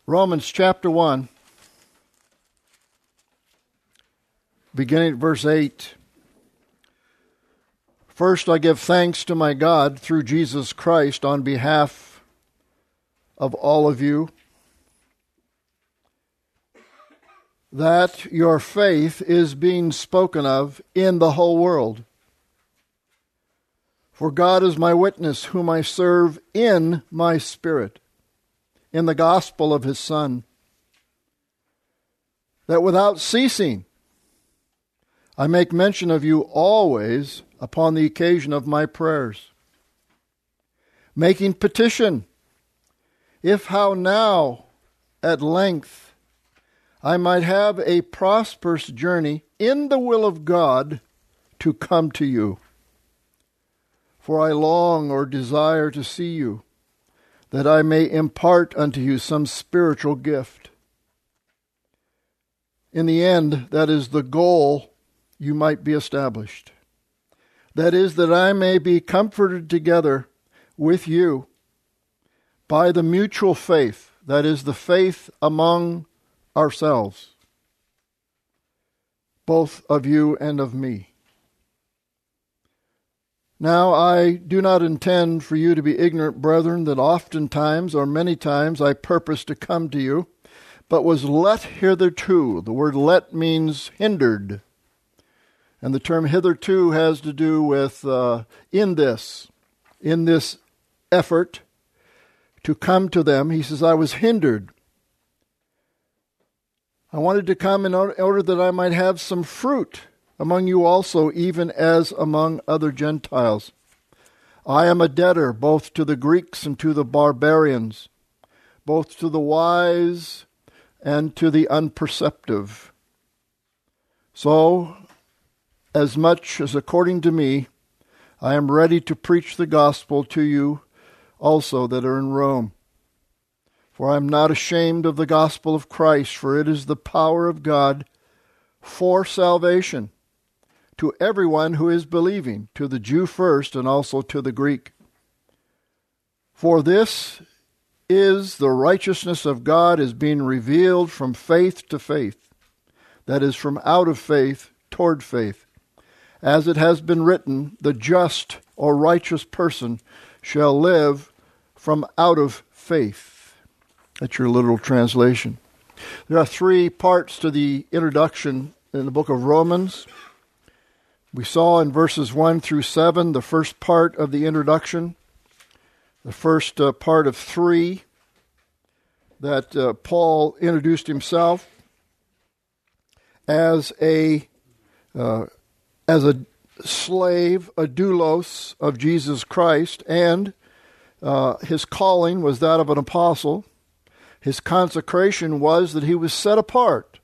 Romans chapter 1, beginning at verse 8. First, I give thanks to my God through Jesus Christ on behalf of all of you, that your faith is being spoken of in the whole world. For God is my witness, whom I serve in my spirit, in the gospel of his Son, that without ceasing I make mention of you always upon the occasion of my prayers, making petition, if how now at length I might have a prosperous journey in the will of God to come to you. For I long or desire to see you, that I may impart unto you some spiritual gift. In the end, that is the goal, you might be established. That is, that I may be comforted together with you by the mutual faith, that is, the faith among ourselves, both of you and of me. Now I do not intend for you to be ignorant, brethren, that oftentimes or many times I purposed to come to you, but was let hitherto. The word let means hindered. And the term hitherto has to do with in this effort to come to them. He says, I was hindered. I wanted to come in order that I might have some fruit among you also, even as among other Gentiles. I am a debtor both to the Greeks and to the barbarians, both to the wise and to the unperceptive. So, as much as according to me, I am ready to preach the gospel to you also that are in Rome. For I am not ashamed of the gospel of Christ, for it is the power of God for salvation to everyone who is believing, to the Jew first and also to the Greek. For this is the righteousness of God is being revealed from faith to faith, that is, from out of faith toward faith. As it has been written, the just or righteous person shall live from out of faith. That's your literal translation. There are three parts to the introduction in the book of Romans. We saw in verses 1 through 7 the first part of the introduction, the first part of 3 that Paul introduced himself as a slave, a doulos of Jesus Christ, and his calling was that of an apostle. His consecration was that he was set apart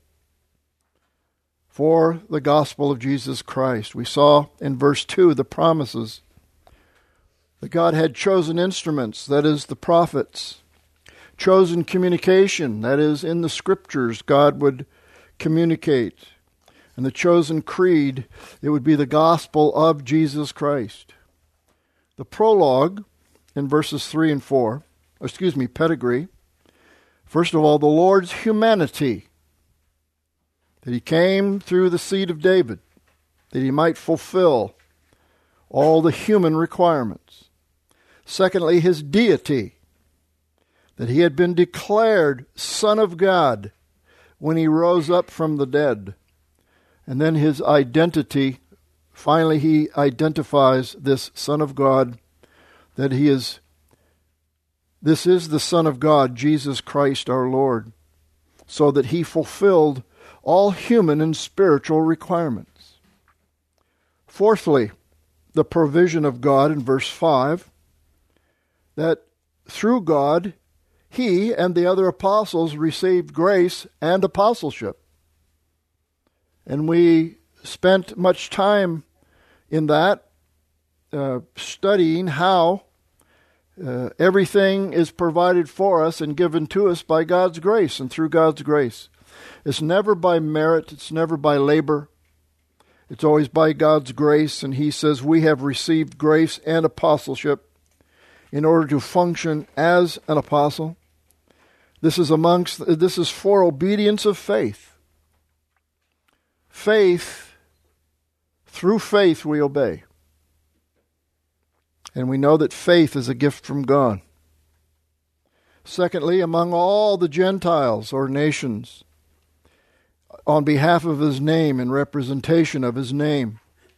for the gospel of Jesus Christ. We saw in verse 2 the promises that God had chosen instruments, that is, the prophets, chosen communication, that is, in the scriptures God would communicate, and the chosen creed, it would be the gospel of Jesus Christ. The prologue in verses 3 and 4, pedigree, first of all, the Lord's humanity, that he came through the seed of David, that he might fulfill all the human requirements. Secondly, his deity, that he had been declared Son of God when he rose up from the dead. And then his identity, finally he identifies this Son of God, that this is the Son of God, Jesus Christ our Lord, so that he fulfilled all human and spiritual requirements. Fourthly, the provision of God in verse 5, that through God, he and the other apostles received grace and apostleship. And we spent much time in that, studying how everything is provided for us and given to us by God's grace and through God's grace. It's never by merit. It's never by labor. It's always by God's grace. And he says we have received grace and apostleship in order to function as an apostle. This is for obedience of faith. Through faith we obey. And we know that faith is a gift from God. Secondly, among all the Gentiles or nations, on behalf of his name and representation of his name,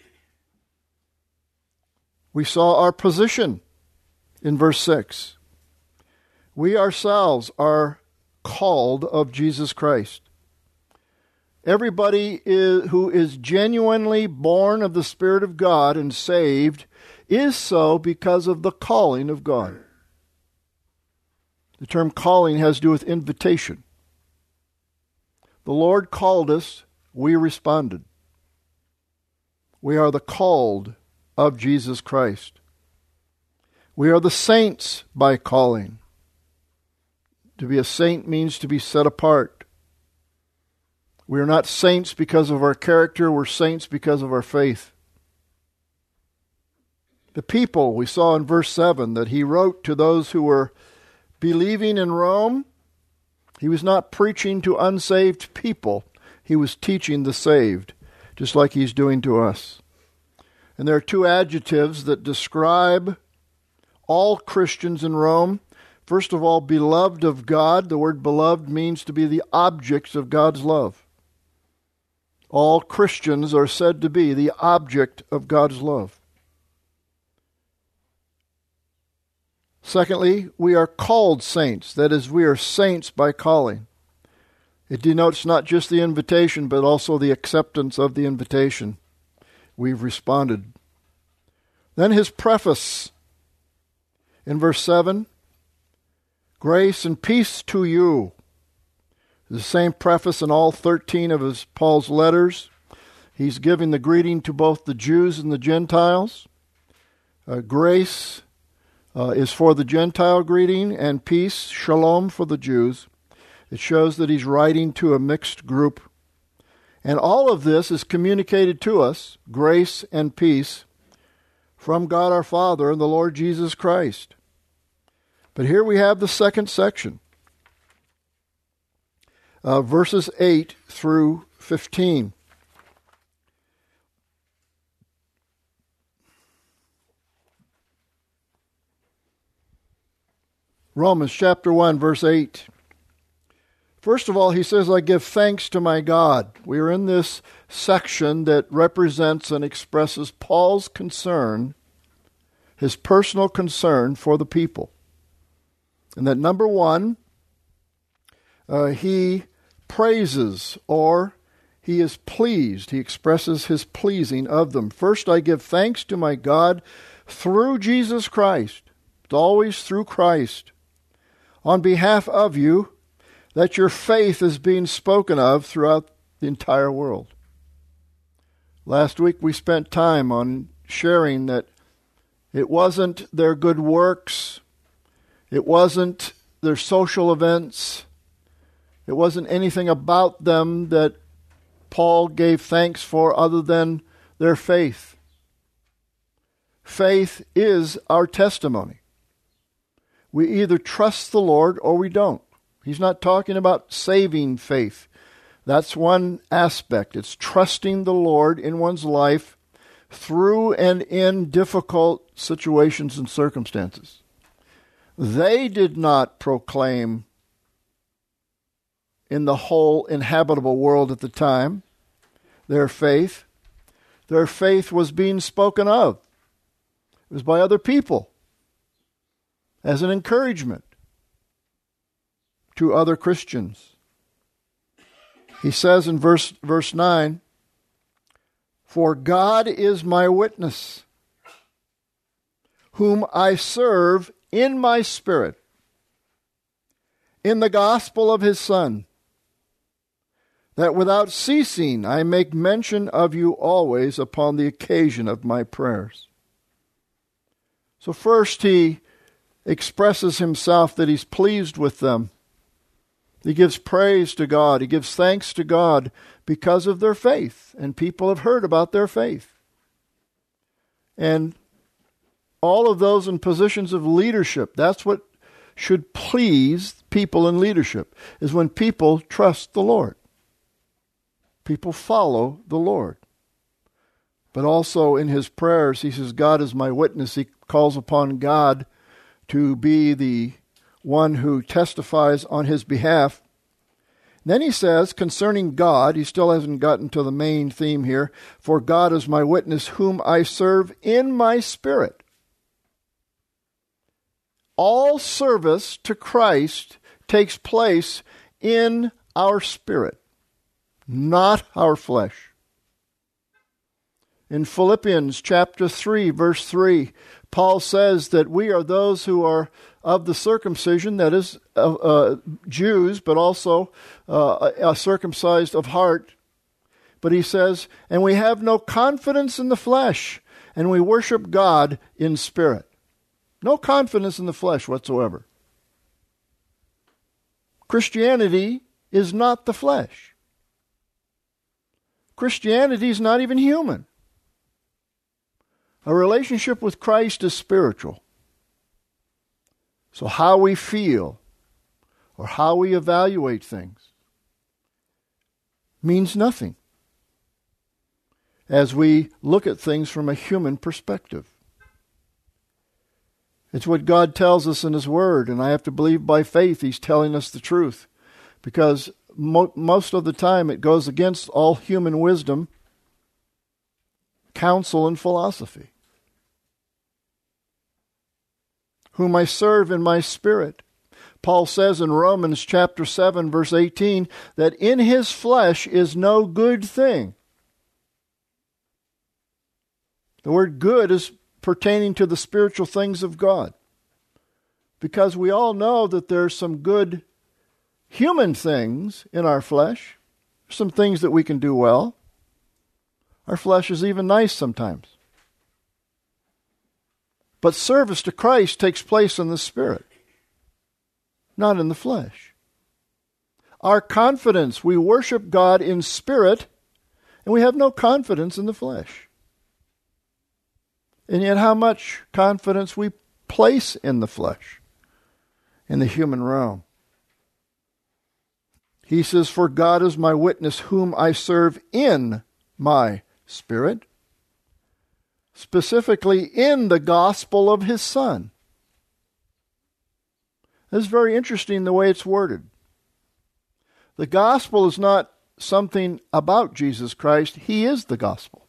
we saw our position in verse 6. We ourselves are called of Jesus Christ. Everybody who is genuinely born of the Spirit of God and saved is so because of the calling of God. The term calling has to do with invitation. The Lord called us, we responded. We are the called of Jesus Christ. We are the saints by calling. To be a saint means to be set apart. We are not saints because of our character, we're saints because of our faith. The people, we saw in verse 7 that he wrote to those who were believing in Rome. He was not preaching to unsaved people. He was teaching the saved, just like he's doing to us. And there are two adjectives that describe all Christians in Rome. First of all, beloved of God. The word beloved means to be the objects of God's love. All Christians are said to be the object of God's love. Secondly, we are called saints. That is, we are saints by calling. It denotes not just the invitation, but also the acceptance of the invitation. We've responded. Then his preface in verse 7, grace and peace to you. The same preface in all 13 of Paul's letters. He's giving the greeting to both the Jews and the Gentiles. Grace is for the Gentile greeting, and peace, shalom, for the Jews. It shows that he's writing to a mixed group. And all of this is communicated to us, grace and peace, from God our Father and the Lord Jesus Christ. But here we have the second section, verses 8 through 15. Romans chapter 1, verse 8. First of all, he says, I give thanks to my God. We are in this section that represents and expresses Paul's concern, his personal concern for the people. And that number one, he praises or he is pleased. He expresses his pleasing of them. First, I give thanks to my God through Jesus Christ. It's always through Christ. On behalf of you, that your faith is being spoken of throughout the entire world. Last week we spent time on sharing that it wasn't their good works, it wasn't their social events, it wasn't anything about them that Paul gave thanks for other than their faith. Faith is our testimony. We either trust the Lord or we don't. He's not talking about saving faith. That's one aspect. It's trusting the Lord in one's life through and in difficult situations and circumstances. They did not proclaim in the whole inhabitable world at the time their faith. Their faith was being spoken of. It was by other people as an encouragement to other Christians. He says in verse 9, for God is my witness, whom I serve in my spirit, in the gospel of his Son, that without ceasing I make mention of you always upon the occasion of my prayers. So first he expresses himself that he's pleased with them. He gives praise to God. He gives thanks to God because of their faith. And people have heard about their faith. And all of those in positions of leadership, that's what should please people in leadership is when people trust the Lord. People follow the Lord. But also in his prayers, he says, God is my witness. He calls upon God to be the one who testifies on his behalf. Then he says, concerning God, he still hasn't gotten to the main theme here, for God is my witness, whom I serve in my spirit. All service to Christ takes place in our spirit, not our flesh. In Philippians chapter 3, verse 3, Paul says that we are those who are of the circumcision, that is, Jews, but also circumcised of heart. But he says, and we have no confidence in the flesh, and we worship God in spirit. No confidence in the flesh whatsoever. Christianity is not the flesh. Christianity is not even human. A relationship with Christ is spiritual. So how we feel or how we evaluate things means nothing as we look at things from a human perspective. It's what God tells us in his word, and I have to believe by faith he's telling us the truth, because most of the time it goes against all human wisdom, counsel, and philosophy. Whom I serve in my spirit. Paul says in Romans chapter 7, verse 18, that in his flesh is no good thing. The word good is pertaining to the spiritual things of God. Because we all know that there's some good human things in our flesh. Some things that we can do well. Our flesh is even nice sometimes. But service to Christ takes place in the Spirit, not in the flesh. Our confidence, we worship God in spirit, and we have no confidence in the flesh. And yet how much confidence we place in the flesh, in the human realm. He says, for God is my witness, whom I serve in my spirit. Specifically in the gospel of his Son. This is very interesting the way it's worded. The gospel is not something about Jesus Christ. He is the gospel.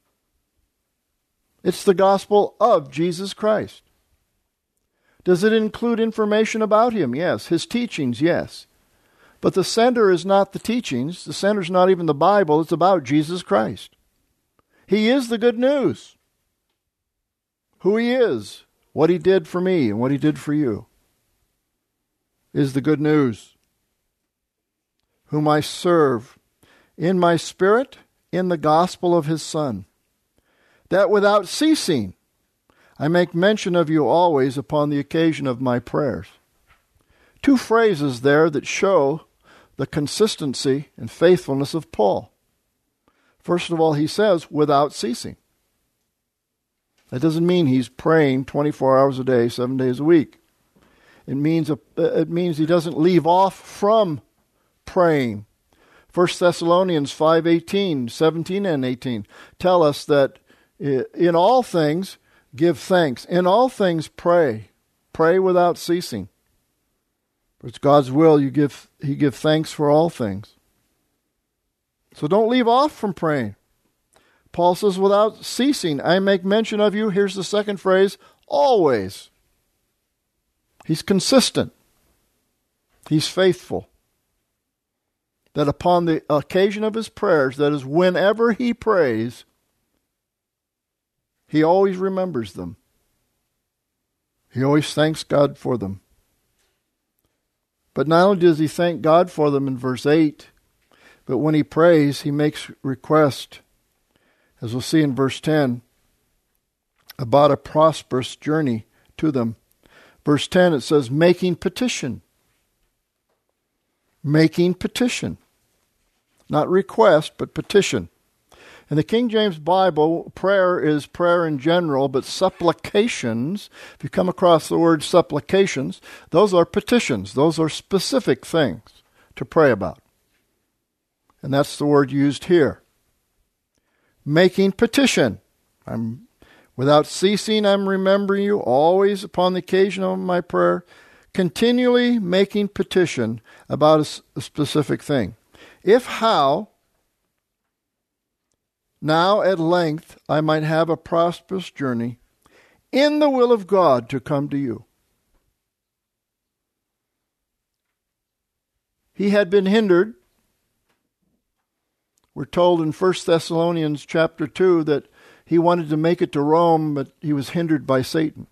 It's the gospel of Jesus Christ. Does it include information about him? Yes. His teachings? Yes. But the center is not the teachings. The center is not even the Bible. It's about Jesus Christ. He is the good news. Who he is, what he did for me, and what he did for you is the good news. Whom I serve in my spirit, in the gospel of his Son, that without ceasing I make mention of you always upon the occasion of my prayers. Two phrases there that show the consistency and faithfulness of Paul. First of all, he says, without ceasing. That doesn't mean he's praying 24 hours a day, 7 days a week. It means he doesn't leave off from praying. 1 Thessalonians 5:18, 17 and 18 tell us that in all things give thanks. In all things pray. Pray without ceasing. For it's God's will he give thanks for all things. So don't leave off from praying. Paul says, without ceasing, I make mention of you. Here's the second phrase, always. He's consistent. He's faithful. That upon the occasion of his prayers, that is, whenever he prays, he always remembers them. He always thanks God for them. But not only does he thank God for them in verse 8, but when he prays, he makes request, as we'll see in verse 10, about a prosperous journey to them. Verse 10, it says, making petition. Making petition. Not request, but petition. In the King James Bible, prayer is prayer in general, but supplications, if you come across the word supplications, those are petitions. Those are specific things to pray about. And that's the word used here. Making petition. Without ceasing, I'm remembering you always upon the occasion of my prayer, continually making petition about a specific thing. If how, now at length I might have a prosperous journey in the will of God to come to you. He had been hindered. We're told in 1 Thessalonians chapter 2 that he wanted to make it to Rome, but he was hindered by Satan.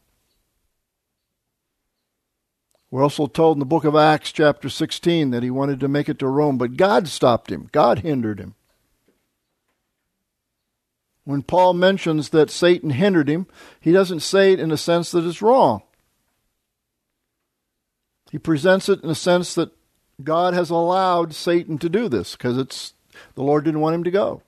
We're also told in the book of Acts chapter 16 that he wanted to make it to Rome, but God stopped him. God hindered him. When Paul mentions that Satan hindered him, he doesn't say it in a sense that it's wrong. He presents it in a sense that God has allowed Satan to do this because the Lord didn't want him to go.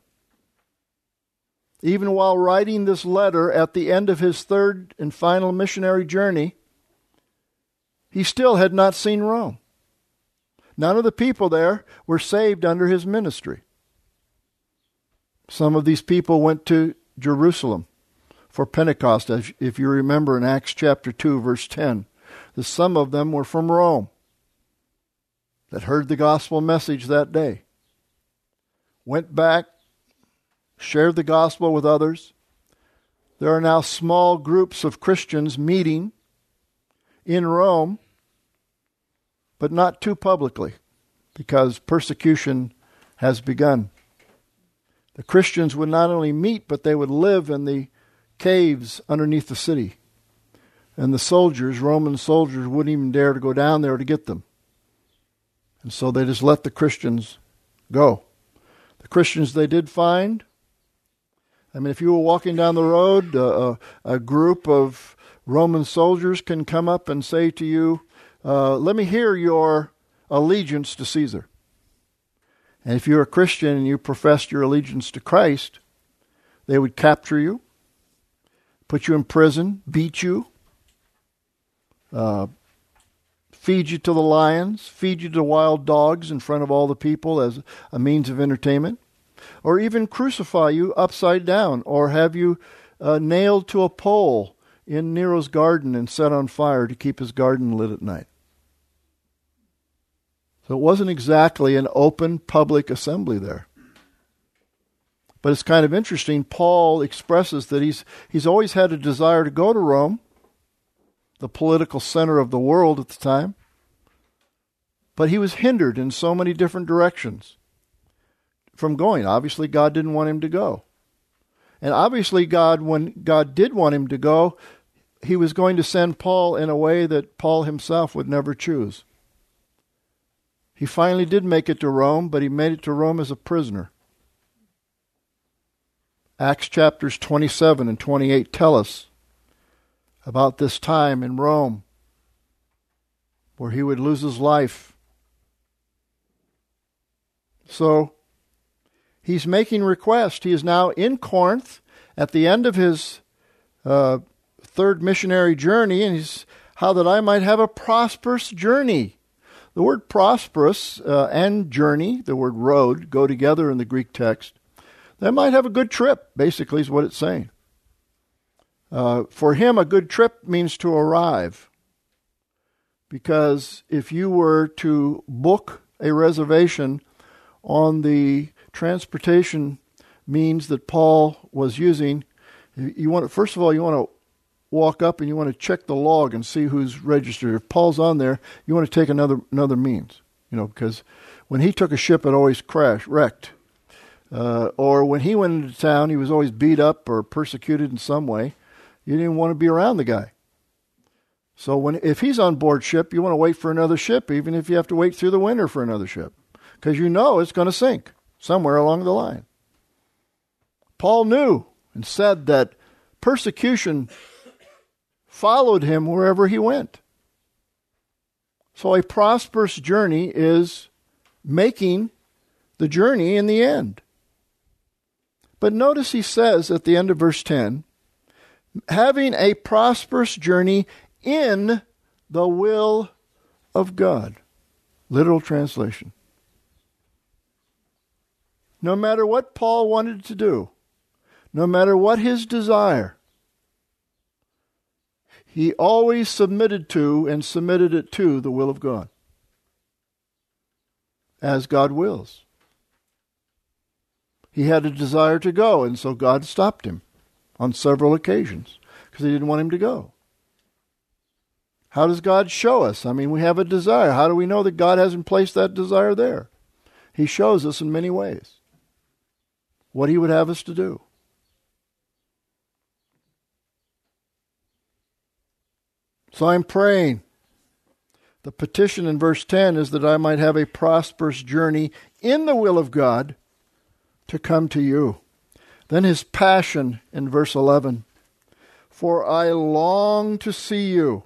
Even while writing this letter at the end of his third and final missionary journey, he still had not seen Rome. None of the people there were saved under his ministry. Some of these people went to Jerusalem for Pentecost, if you remember in Acts chapter 2, verse 10. Some of them were from Rome that heard the gospel message that day. Went back, shared the gospel with others. There are now small groups of Christians meeting in Rome, but not too publicly, because persecution has begun. The Christians would not only meet, but they would live in the caves underneath the city. And the soldiers, Roman soldiers, wouldn't even dare to go down there to get them. And so they just let the Christians go. The Christians they did find, if you were walking down the road, a group of Roman soldiers can come up and say to you, let me hear your allegiance to Caesar. And if you're a Christian and you professed your allegiance to Christ, they would capture you, put you in prison, beat you, feed you to the lions, feed you to wild dogs in front of all the people as a means of entertainment, or even crucify you upside down, or have you nailed to a pole in Nero's garden and set on fire to keep his garden lit at night. So it wasn't exactly an open public assembly there. But it's kind of interesting. Paul expresses that he's always had a desire to go to Rome, the political center of the world at the time. But he was hindered in so many different directions from going. Obviously, God didn't want him to go. And obviously, when God did want him to go, he was going to send Paul in a way that Paul himself would never choose. He finally did make it to Rome, but he made it to Rome as a prisoner. Acts chapters 27 and 28 tell us about this time in Rome where he would lose his life. So he's making request. He is now in Corinth at the end of his third missionary journey, and he's how that I might have a prosperous journey. The word prosperous and journey, the word road, go together in the Greek text. They might have a good trip, basically, is what it's saying. For him, a good trip means to arrive. Because if you were to book a reservation on the transportation means that Paul was using, first of all, you want to walk up and you want to check the log and see who's registered. If Paul's on there, you want to take another means, because when he took a ship, it always wrecked. Or when he went into town, he was always beat up or persecuted in some way. You didn't want to be around the guy. So if he's on board ship, you want to wait for another ship, even if you have to wait through the winter for another ship, because you know it's going to sink somewhere along the line. Paul knew and said that persecution followed him wherever he went. So a prosperous journey is making the journey in the end. But notice he says at the end of verse 10, having a prosperous journey in the will of God. Literal translation. No matter what Paul wanted to do, no matter what his desire, he always submitted to and submitted it to the will of God, as God wills. He had a desire to go, and so God stopped him on several occasions because he didn't want him to go. How does God show us? I mean, we have a desire. How do we know that God hasn't placed that desire there? He shows us in many ways what he would have us to do. So I'm praying. The petition in verse 10 is that I might have a prosperous journey in the will of God to come to you. Then his passion in verse 11. For I long to see you,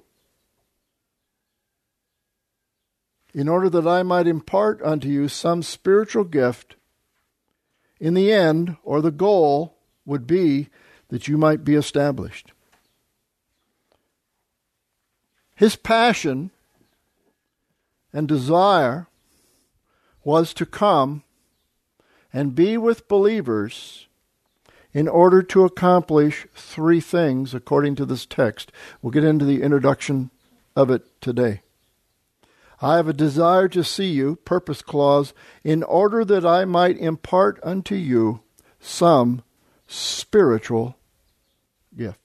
in order that I might impart unto you some spiritual gift. In the end, or the goal, would be that you might be established. His passion and desire was to come and be with believers in order to accomplish three things according to this text. We'll get into the introduction of it today. I have a desire to see you, purpose clause, in order that I might impart unto you some spiritual gift.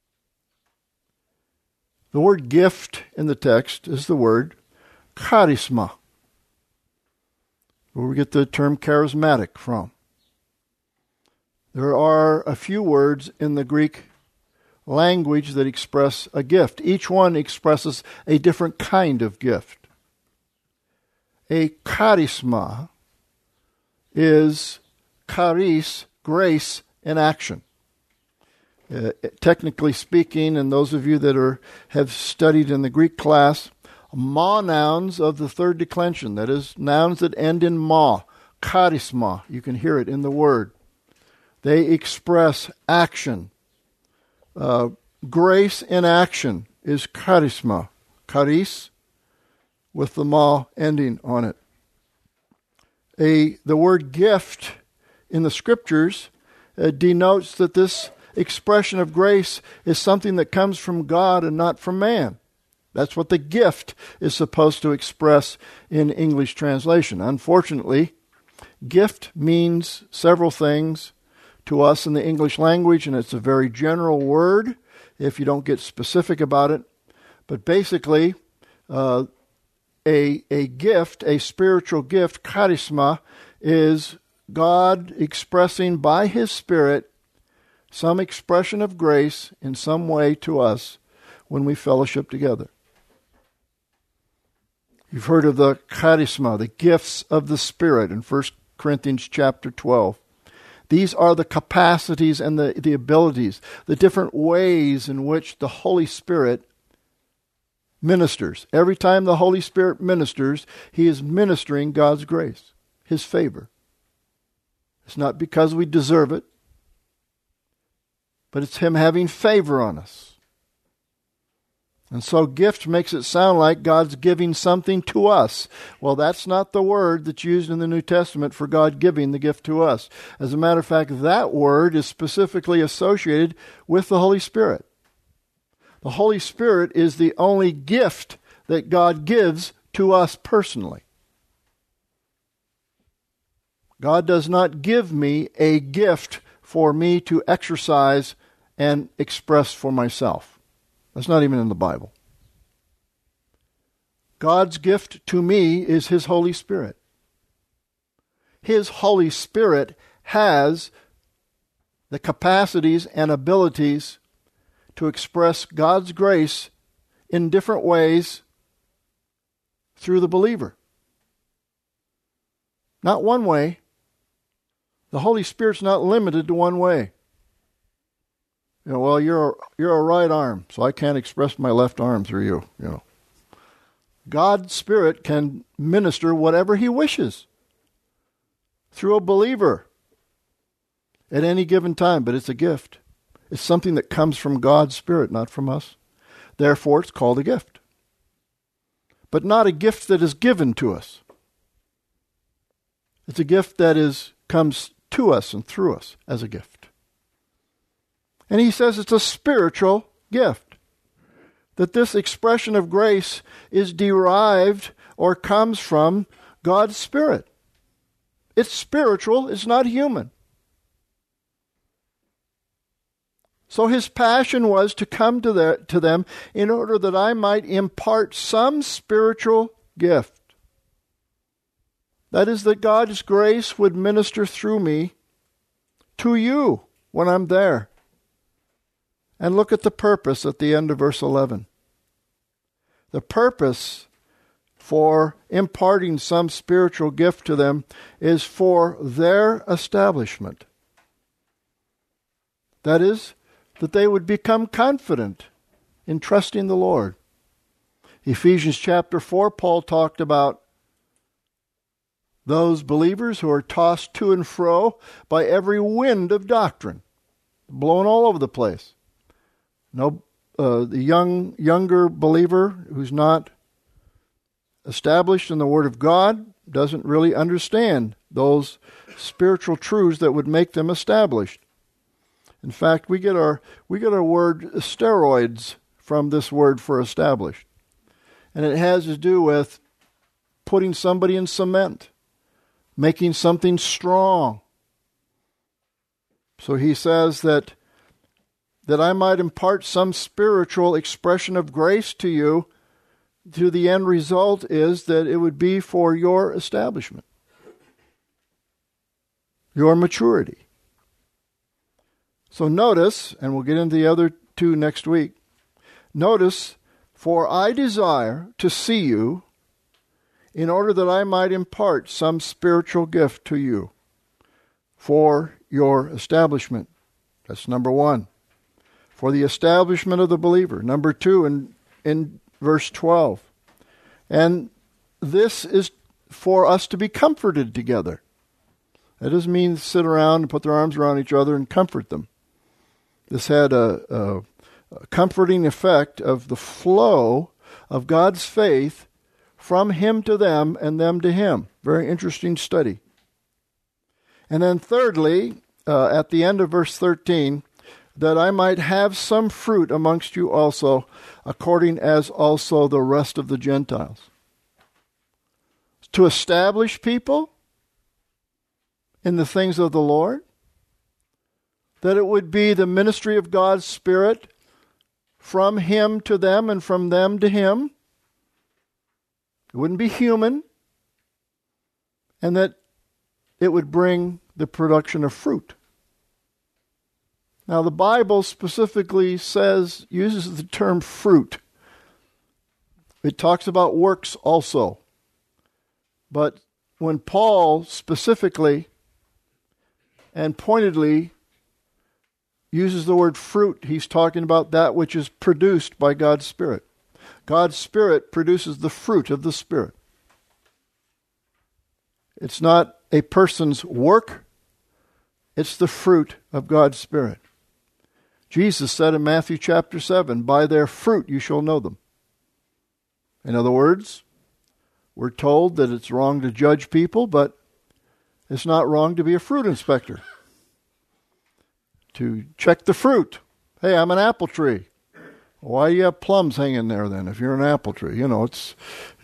The word gift in the text is the word charisma, where we get the term charismatic from. There are a few words in the Greek language that express a gift. Each one expresses a different kind of gift. A charisma is charis, grace in action. Technically speaking, and those of you that have studied in the Greek class, ma nouns of the third declension, that is, nouns that end in ma, charisma, you can hear it in the word. They express action. Grace in action is charisma. Charis, with the ma ending on it. The word gift in the Scriptures denotes that this expression of grace is something that comes from God and not from man. That's what the gift is supposed to express in English translation. Unfortunately, gift means several things to us in the English language, and it's a very general word if you don't get specific about it. But basically, a gift, a spiritual gift, charisma, is God expressing by His Spirit some expression of grace in some way to us when we fellowship together. You've heard of the charisma, the gifts of the Spirit in 1 Corinthians chapter 12. These are the capacities and the abilities, the different ways in which the Holy Spirit ministers. Every time the Holy Spirit ministers, He is ministering God's grace, His favor. It's not because we deserve it, but it's Him having favor on us. And so gift makes it sound like God's giving something to us. Well, that's not the word that's used in the New Testament for God giving the gift to us. As a matter of fact, that word is specifically associated with the Holy Spirit. The Holy Spirit is the only gift that God gives to us personally. God does not give me a gift for me to exercise and express for myself. That's not even in the Bible. God's gift to me is His Holy Spirit. His Holy Spirit has the capacities and abilities to express God's grace in different ways through the believer. Not one way. The Holy Spirit's not limited to one way. You know, well, you're a right arm, so I can't express my left arm through you. You know, God's Spirit can minister whatever He wishes through a believer. at any given time, but it's a gift. It's something that comes from God's Spirit, not from us. Therefore, it's called a gift. But not a gift that is given to us. It's a gift that comes to us and through us as a gift. And he says it's a spiritual gift. That this expression of grace is derived or comes from God's Spirit. It's spiritual, it's not human. So his passion was to come to them in order that I might impart some spiritual gift. That is, that God's grace would minister through me to you when I'm there. And look at the purpose at the end of verse 11. The purpose for imparting some spiritual gift to them is for their establishment. That is, that they would become confident in trusting the Lord. Ephesians chapter 4, Paul talked about those believers who are tossed to and fro by every wind of doctrine, blown all over the place. The younger believer who's not established in the Word of God doesn't really understand those spiritual truths that would make them established. In fact, we get our word steroids from this word for established. And it has to do with putting somebody in cement, making something strong. So he says that I might impart some spiritual expression of grace to you, to the end result is that it would be for your establishment, your maturity. So notice, and we'll get into the other two next week, notice, for I desire to see you in order that I might impart some spiritual gift to you for your establishment. That's number one. For the establishment of the believer. Number two, in verse 12. And this is for us to be comforted together. That doesn't mean sit around and put their arms around each other and comfort them. This had a comforting effect of the flow of God's faith from him to them and them to him. Very interesting study. And then thirdly, at the end of verse 13, that I might have some fruit amongst you also, according as also the rest of the Gentiles. To establish people in the things of the Lord, that it would be the ministry of God's Spirit from him to them and from them to him. It wouldn't be human, and that it would bring the production of fruit. Now, the Bible specifically uses the term fruit. It talks about works also. But when Paul specifically and pointedly uses the word fruit, he's talking about that which is produced by God's Spirit. God's Spirit produces the fruit of the Spirit. It's not a person's work, it's the fruit of God's Spirit. Jesus said in Matthew chapter 7, by their fruit you shall know them. In other words, we're told that it's wrong to judge people, but it's not wrong to be a fruit inspector. To check the fruit. Hey, I'm an apple tree. Why do you have plums hanging there then if you're an apple tree? You know, it's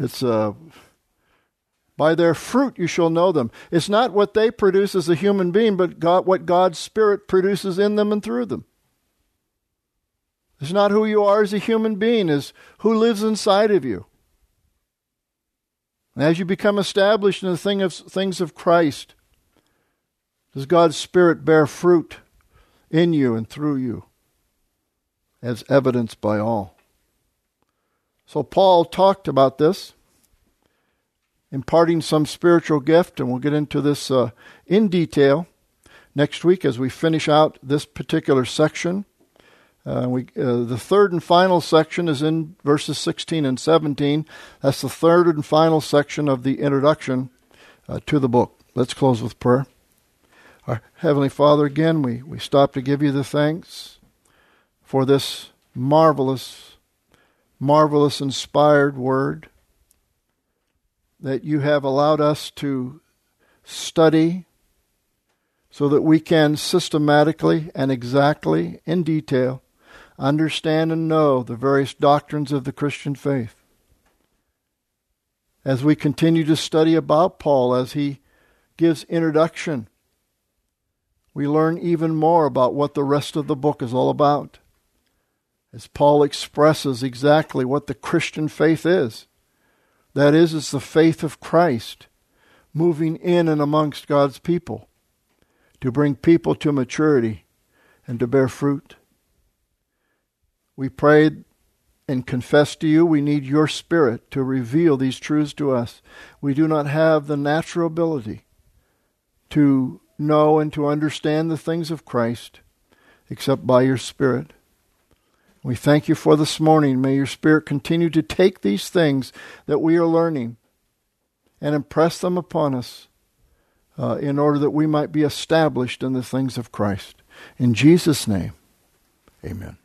by their fruit you shall know them. It's not what they produce as a human being, but what God's Spirit produces in them and through them. It's not who you are as a human being, it's who lives inside of you. And as you become established in the things of Christ, does God's Spirit bear fruit in you and through you, as evidenced by all. So Paul talked about this, imparting some spiritual gift, and we'll get into this in detail next week as we finish out this particular section. The third and final section is in verses 16 and 17. That's the third and final section of the introduction to the book. Let's close with prayer. Our Heavenly Father, again, we stop to give you the thanks for this marvelous inspired word that you have allowed us to study so that we can systematically and exactly, in detail, understand and know the various doctrines of the Christian faith. As we continue to study about Paul, as he gives introduction, we learn even more about what the rest of the book is all about. As Paul expresses exactly what the Christian faith is. That is, it's the faith of Christ moving in and amongst God's people to bring people to maturity and to bear fruit. We prayed and confess to you we need your Spirit to reveal these truths to us. We do not have the natural ability to know and to understand the things of Christ except by your Spirit. We thank you for this morning. May your Spirit continue to take these things that we are learning and impress them upon us in order that we might be established in the things of Christ. In Jesus' name, amen.